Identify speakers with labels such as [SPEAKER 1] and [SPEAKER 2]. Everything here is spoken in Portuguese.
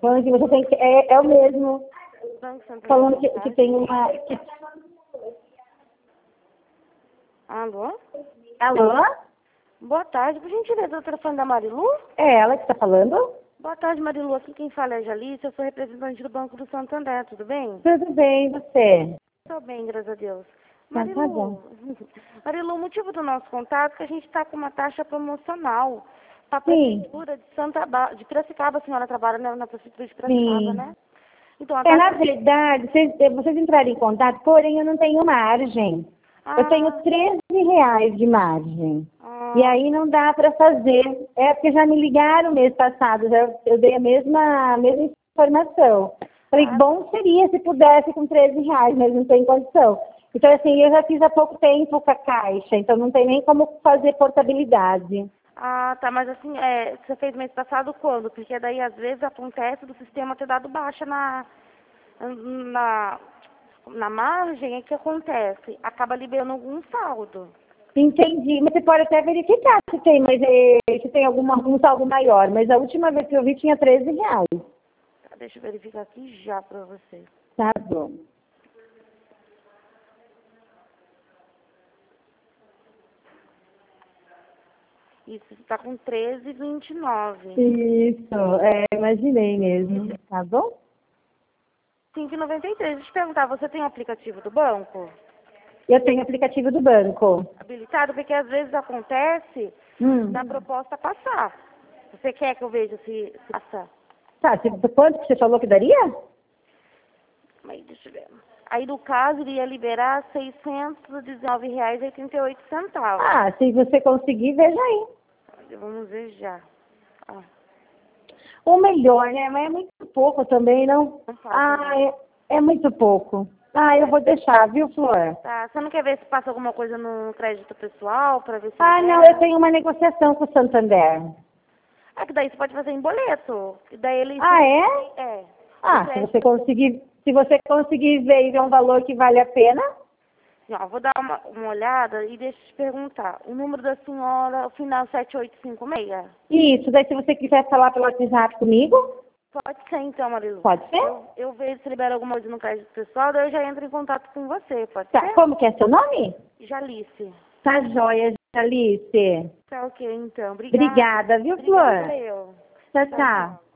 [SPEAKER 1] Falando que você tem que... É o mesmo.
[SPEAKER 2] Banco Santander.
[SPEAKER 1] Falando que tem uma...
[SPEAKER 2] Alô?
[SPEAKER 1] Alô?
[SPEAKER 2] Boa tarde, por gentileza, o telefone da Marilu?
[SPEAKER 1] É ela que está falando?
[SPEAKER 2] Boa tarde, Marilu. Aqui quem fala é a Jalice, eu sou representante do Banco do Santander, tudo bem?
[SPEAKER 1] Tudo bem, e você?
[SPEAKER 2] Estou bem, graças a Deus.
[SPEAKER 1] Então tá bom.
[SPEAKER 2] Marilu, o motivo do nosso contato é que a gente está com uma taxa promocional para a
[SPEAKER 1] Sim,
[SPEAKER 2] Prefeitura de Piracicaba. A senhora trabalha na Prefeitura de Piracicaba,
[SPEAKER 1] sim.
[SPEAKER 2] né? Então, a
[SPEAKER 1] Na
[SPEAKER 2] taxa...
[SPEAKER 1] verdade, vocês entraram em contato, porém eu não tenho margem. Eu tenho
[SPEAKER 2] Ah,
[SPEAKER 1] R$ 13 de margem. E
[SPEAKER 2] ah,
[SPEAKER 1] aí não dá para fazer. É porque já me ligaram mês passado, eu dei a mesma informação. Falei,
[SPEAKER 2] ah,
[SPEAKER 1] bom seria se pudesse com R$ 13, mas não tem condição. Então, assim, eu já fiz há pouco tempo com a Caixa, então não tem nem como fazer portabilidade.
[SPEAKER 2] tá, mas assim, você fez mês passado quando? Porque daí às vezes acontece do sistema ter dado baixa na, na margem, é que acontece? Acaba liberando algum saldo.
[SPEAKER 1] Entendi, mas você pode até verificar se tem, mas se tem algum saldo maior. Mas a última vez que eu vi tinha R$ 13.
[SPEAKER 2] Tá, deixa eu verificar aqui já pra você.
[SPEAKER 1] Tá bom.
[SPEAKER 2] Isso, tá com 13,29.
[SPEAKER 1] Isso, imaginei mesmo. Tá bom?
[SPEAKER 2] 5,93. Deixa eu te perguntar, você tem o aplicativo do banco
[SPEAKER 1] Eu tenho aplicativo do banco.
[SPEAKER 2] habilitado? Porque às vezes acontece
[SPEAKER 1] Hum.
[SPEAKER 2] da proposta passar. Você quer que eu veja se passa?
[SPEAKER 1] Tá, quanto que você falou que daria?
[SPEAKER 2] Aí, deixa eu ver. Aí, no caso, iria liberar R$ 619,88.
[SPEAKER 1] Ah, se você conseguir, veja aí.
[SPEAKER 2] Vamos ver já. Ó,
[SPEAKER 1] Ou melhor, né? Mas é muito pouco também, não?
[SPEAKER 2] não passa, né?
[SPEAKER 1] É muito pouco. Eu vou deixar, viu, Flor?
[SPEAKER 2] Tá, você não quer ver se passa alguma coisa no crédito pessoal, pra ver se
[SPEAKER 1] Não,
[SPEAKER 2] libera?
[SPEAKER 1] eu tenho uma negociação com o Santander.
[SPEAKER 2] Que daí você pode fazer em boleto. E daí ele...
[SPEAKER 1] É?
[SPEAKER 2] É. O
[SPEAKER 1] Se você conseguir ver e ver um valor que vale a pena,
[SPEAKER 2] Ó, vou dar uma olhada e deixa eu te perguntar. O número da senhora, o final 7856?
[SPEAKER 1] isso. Daí se você quiser falar pelo WhatsApp comigo,
[SPEAKER 2] Pode ser então, Marilu.
[SPEAKER 1] pode ser?
[SPEAKER 2] Eu vejo se libera alguma coisa no crédito pessoal, daí eu já entro em contato com você, pode
[SPEAKER 1] Tá,
[SPEAKER 2] ser?
[SPEAKER 1] como que é seu nome?
[SPEAKER 2] Jalice.
[SPEAKER 1] Tá joia, Alice.
[SPEAKER 2] Tá ok, então. Obrigada.
[SPEAKER 1] Obrigada, viu,
[SPEAKER 2] Obrigada
[SPEAKER 1] Flor?
[SPEAKER 2] eu.
[SPEAKER 1] Tchau,
[SPEAKER 2] Tchau,
[SPEAKER 1] tchau.
[SPEAKER 2] tchau.